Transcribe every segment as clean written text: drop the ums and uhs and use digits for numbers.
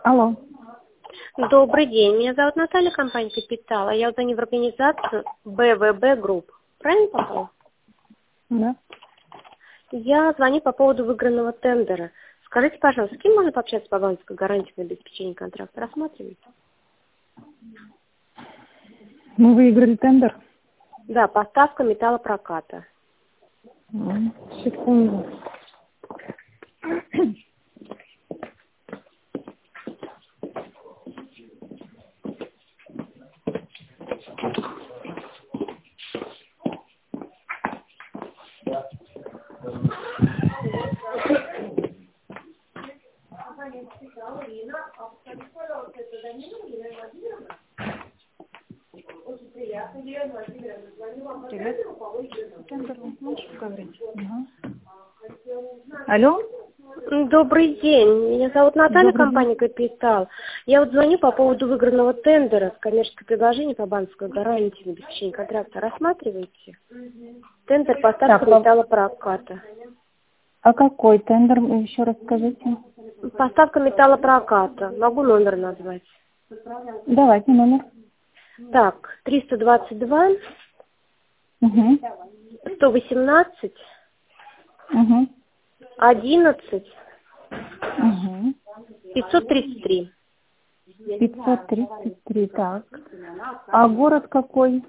Алло. Добрый день, меня зовут Наталья, компания «Капитал», а я звоню в организацию БВБ Групп. Правильно попал? Да. Я звоню по поводу выигранного тендера. Скажите, пожалуйста, с кем можно пообщаться по банковской гарантии на обеспечение контракта? Рассматриваете? Мы выиграли тендер. Да, поставка металлопроката. Секунду. Привет. Тендер, можешь говорить? Ага. Алло? Добрый день, меня зовут Наталья, Добрый день. компания «Капитал». Я вот звоню по поводу выигранного тендера, коммерческое предложение по банковской гарантии на обеспечение контракта. Рассматриваете? Тендер поставка металлопроката. А какой тендер? Еще раз скажите. Поставка металлопроката. Могу номер назвать. Давайте номер. Так, 322 Угу. 118 Угу. 11 Угу. 533. 533, так. А город какой?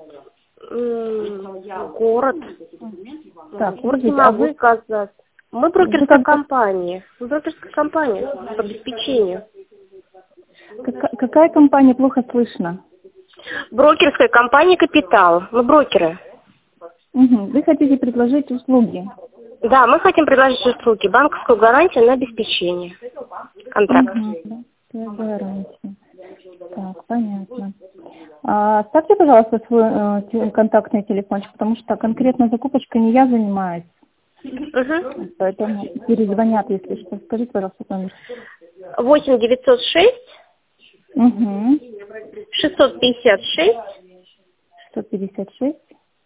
Город. Так, Город не подождите, а могу вы... сказать. Мы брокерская компания. Мы брокерская компания по обеспечению. Какая компания? Плохо слышно. Брокерская компания «Капитал». Мы брокеры. Угу. Вы хотите предложить услуги? Да, мы хотим предложить услуги. Банковскую гарантию на обеспечение контракта. Угу. Гарантия. Так, понятно. Оставьте, пожалуйста, свой контактный телефончик, потому что конкретно закупочкой не я занимаюсь. Угу. Поэтому перезвонят, если что. Скажите, пожалуйста, номер. 8 906 Угу. 656 156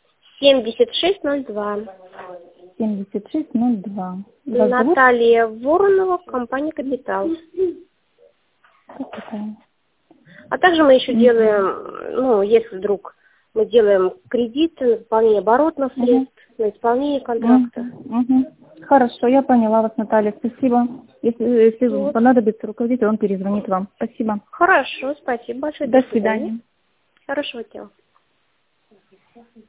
7602. 7602. Вас зовут? Наталья Воронова, компания «Капитал». Как такая? А также мы еще делаем, если вдруг мы делаем кредиты на исполнение оборотных средств, на исполнение контракта. Хорошо, я поняла вас, Наталья. Спасибо. Если понадобится руководитель, он перезвонит вам. Спасибо. Хорошо, спасибо большое. До свидания. Хорошего дня.